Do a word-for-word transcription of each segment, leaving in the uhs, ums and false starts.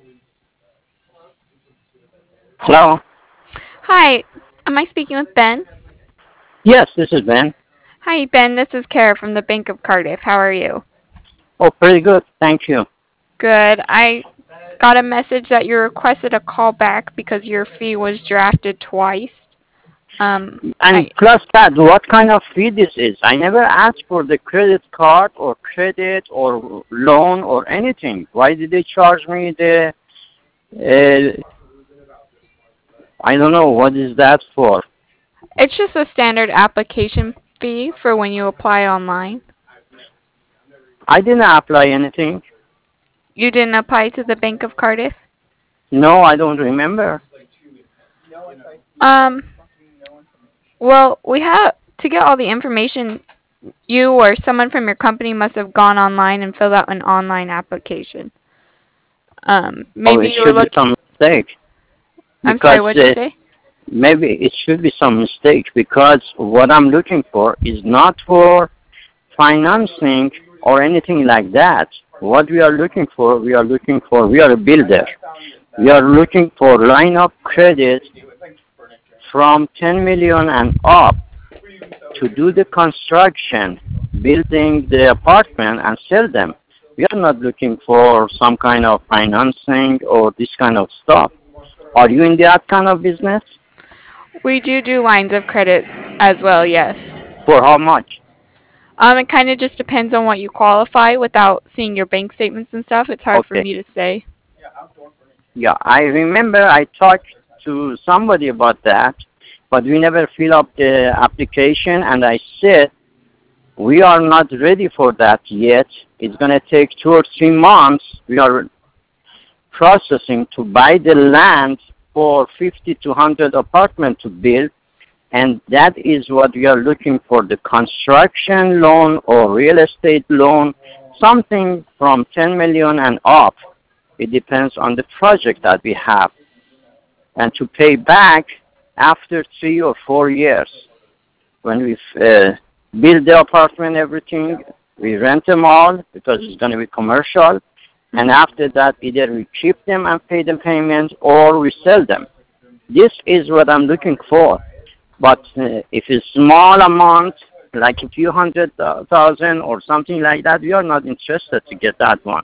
Hello. Hi, am I speaking with Ben? Yes, this is Ben. Hi, Ben. This is Kara from the Bank of Cardiff. How are you? Oh, pretty good. Thank you. Good. I got a message that you requested a call back because your fee was drafted twice. Um, And I plus that, what kind of fee this is? I never asked for the credit card or credit or loan or anything. Why did they charge me the, uh, I don't know, what is that for? it's just a standard application fee for when you apply online. I didn't apply anything. You didn't apply to the Bank of Cardiff? No, I don't remember. Um, well, we have to get all the information. You or someone from your company must have gone online and filled out an online application. Um, Oh, maybe it you were should be looking. some mistake. I'm Because sorry. What'd you uh, say? maybe it should be some mistake because what I'm looking for is not for financing or anything like that. What we are looking for, we are looking for, we are a builder. We are looking for line of credit from ten million and up to do the construction, building the apartment and sell them. We are not looking for some kind of financing or this kind of stuff. Are you in that kind of business? We do do lines of credit as well, yes. For how much? Um, it kind of just depends on what you qualify. Without seeing your bank statements and stuff, it's hard for Okay. me to say. Yeah, I remember I talked to somebody about that, but we never fill up the application, and I said we are not ready for that yet. It's going to take two or three months. We are processing to buy the land for fifty to one hundred apartments to build, and that is what we are looking for, the construction loan or real estate loan, something from ten million and up. It depends on the project that we have, and to pay back after three or four years. When we uh, build the apartment, everything, we rent them all because it's going to be commercial. And after that, either we keep them and pay the payment or we sell them. This is what I'm looking for. But uh, if it's small amount, like a few hundred thousand or something like that, we are not interested to get that one.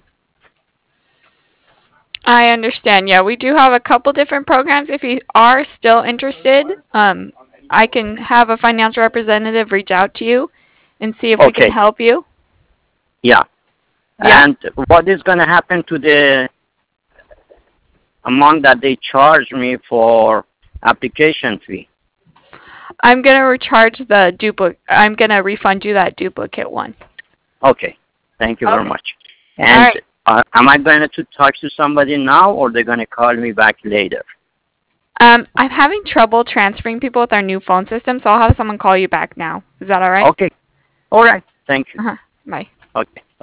I understand. Yeah, we do have a couple different programs. If you are still interested, um, I can have a financial representative reach out to you and see if we can Okay, help you. yeah. Yeah. And what is going to happen to the amount that they charge me for application fee? I'm gonna recharge the duplicate. I'm gonna refund you that duplicate one. Okay, thank you very Okay. much. All And right. uh, am I going to talk to somebody now, or they're going to call me back later? Um, I'm having trouble transferring people with our new phone system, so I'll have someone call you back now. Is that all right? Okay, all right. Thank you. Uh huh. Bye. Okay.